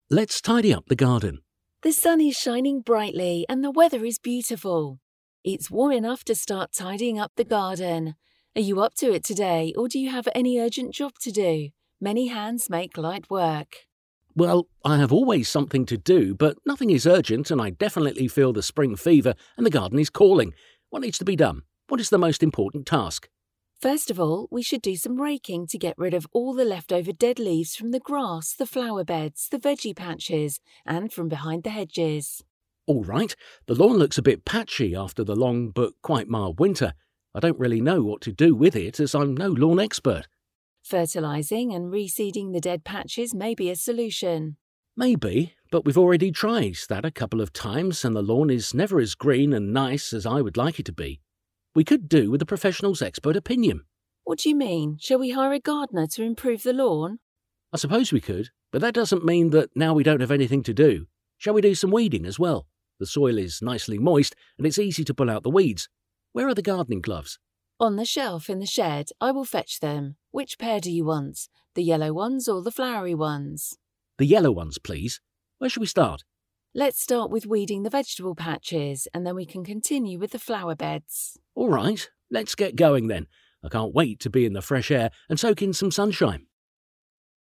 Let's tidy up the garden. The sun is shining brightly and the weather is beautiful. It's warm enough to start tidying up the garden. Are you up to it today, or do you have any urgent job to do? Many hands make light work. Well, I have always something to do, but nothing is urgent and I definitely feel the spring fever and the garden is calling. What needs to be done? What is the most important task? First of all, we should do some raking to get rid of all the leftover dead leaves from the grass, the flower beds, the veggie patches, and from behind the hedges. All right, the lawn looks a bit patchy after the long but quite mild winter. I don't really know what to do with it as I'm no lawn expert. Fertilising and reseeding the dead patches may be a solution. Maybe, but we've already tried that a couple of times and the lawn is never as green and nice as I would like it to be. We could do with a professional's expert opinion. What do you mean? Shall we hire a gardener to improve the lawn? I suppose we could, but that doesn't mean that now we don't have anything to do. Shall we do some weeding as well? The soil is nicely moist and it's easy to pull out the weeds. Where are the gardening gloves? On the shelf in the shed. I will fetch them. Which pair do you want? The yellow ones or the flowery ones? The yellow ones, please. Where shall we start? Let's start with weeding the vegetable patches and then we can continue with the flower beds. All right, let's get going then. I can't wait to be in the fresh air and soak in some sunshine.